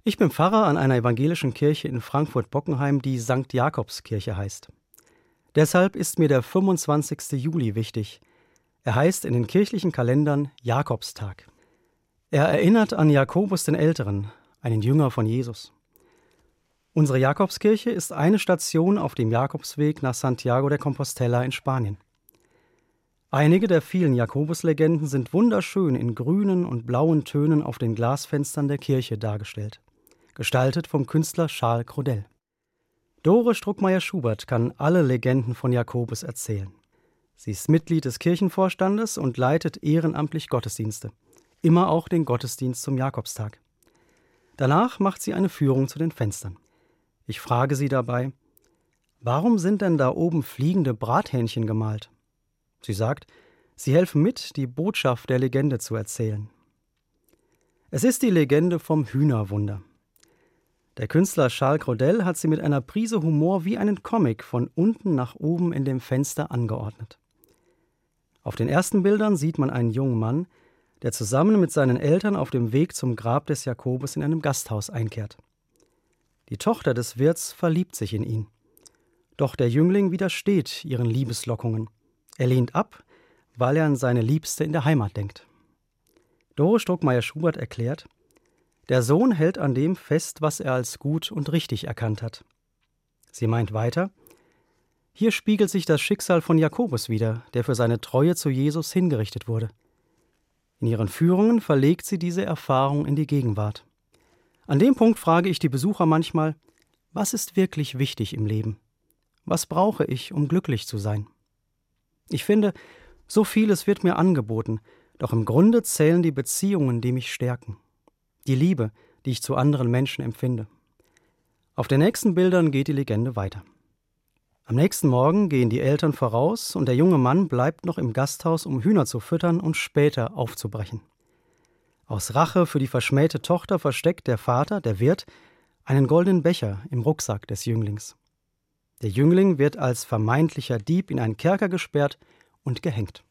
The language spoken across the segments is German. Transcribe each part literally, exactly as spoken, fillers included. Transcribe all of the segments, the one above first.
Ich bin Pfarrer an einer evangelischen Kirche in Frankfurt-Bockenheim, die Sankt Jakobskirche heißt. Deshalb ist mir der fünfundzwanzigste Juli wichtig. Er heißt in den kirchlichen Kalendern Jakobstag. Er erinnert an Jakobus den Älteren, einen Jünger von Jesus. Unsere Jakobskirche ist eine Station auf dem Jakobsweg nach Santiago de Compostela in Spanien. Einige der vielen Jakobuslegenden sind wunderschön in grünen und blauen Tönen auf den Glasfenstern der Kirche dargestellt, gestaltet vom Künstler Charles Crodel. Dore Struckmeier-Schubert kann alle Legenden von Jakobus erzählen. Sie ist Mitglied des Kirchenvorstandes und leitet ehrenamtlich Gottesdienste, immer auch den Gottesdienst zum Jakobstag. Danach macht sie eine Führung zu den Fenstern. Ich frage sie dabei, warum sind denn da oben fliegende Brathähnchen gemalt? Sie sagt, sie helfen mit, die Botschaft der Legende zu erzählen. Es ist die Legende vom Hühnerwunder. Der Künstler Charles Crodel hat sie mit einer Prise Humor wie einen Comic von unten nach oben in dem Fenster angeordnet. Auf den ersten Bildern sieht man einen jungen Mann, der zusammen mit seinen Eltern auf dem Weg zum Grab des Jakobus in einem Gasthaus einkehrt. Die Tochter des Wirts verliebt sich in ihn. Doch der Jüngling widersteht ihren Liebeslockungen. Er lehnt ab, weil er an seine Liebste in der Heimat denkt. Dore Struckmeier-Schubert erklärt, der Sohn hält an dem fest, was er als gut und richtig erkannt hat. Sie meint weiter, hier spiegelt sich das Schicksal von Jakobus wider, der für seine Treue zu Jesus hingerichtet wurde. In ihren Führungen verlegt sie diese Erfahrung in die Gegenwart. An dem Punkt frage ich die Besucher manchmal, was ist wirklich wichtig im Leben? Was brauche ich, um glücklich zu sein? Ich finde, so vieles wird mir angeboten, doch im Grunde zählen die Beziehungen, die mich stärken. Die Liebe, die ich zu anderen Menschen empfinde. Auf den nächsten Bildern geht die Legende weiter. Am nächsten Morgen gehen die Eltern voraus und der junge Mann bleibt noch im Gasthaus, um Hühner zu füttern und später aufzubrechen. Aus Rache für die verschmähte Tochter versteckt der Vater, der Wirt, einen goldenen Becher im Rucksack des Jünglings. Der Jüngling wird als vermeintlicher Dieb in einen Kerker gesperrt und gehängt.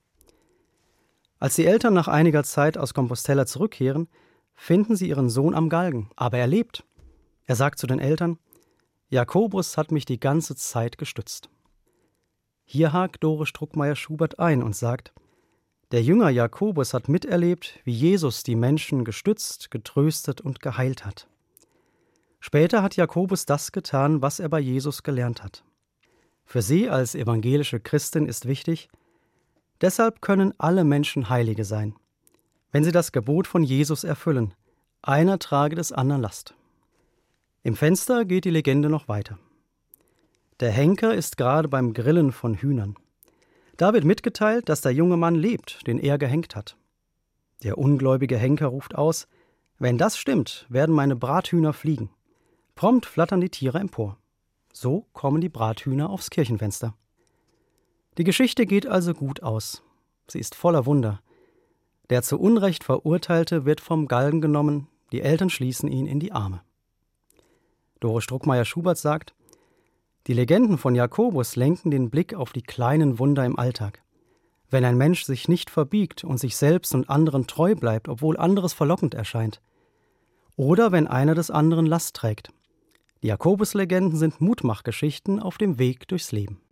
Als die Eltern nach einiger Zeit aus Compostela zurückkehren, finden sie ihren Sohn am Galgen, aber er lebt. Er sagt zu den Eltern, Jakobus hat mich die ganze Zeit gestützt. Hier hakt Dore Struckmeier-Schubert ein und sagt, der Jünger Jakobus hat miterlebt, wie Jesus die Menschen gestützt, getröstet und geheilt hat. Später hat Jakobus das getan, was er bei Jesus gelernt hat. Für sie als evangelische Christin ist wichtig, deshalb können alle Menschen Heilige sein, wenn sie das Gebot von Jesus erfüllen, einer trage des anderen Last. Im Fenster geht die Legende noch weiter. Der Henker ist gerade beim Grillen von Hühnern. Da wird mitgeteilt, dass der junge Mann lebt, den er gehängt hat. Der ungläubige Henker ruft aus, wenn das stimmt, werden meine Brathühner fliegen. Prompt flattern die Tiere empor. So kommen die Brathühner aufs Kirchenfenster. Die Geschichte geht also gut aus. Sie ist voller Wunder. Der zu Unrecht Verurteilte wird vom Galgen genommen, die Eltern schließen ihn in die Arme. Dore Struckmeier-Schubert sagt, die Legenden von Jakobus lenken den Blick auf die kleinen Wunder im Alltag. Wenn ein Mensch sich nicht verbiegt und sich selbst und anderen treu bleibt, obwohl anderes verlockend erscheint. Oder wenn einer des anderen Last trägt. Die Jakobus-Legenden sind Mutmachgeschichten auf dem Weg durchs Leben.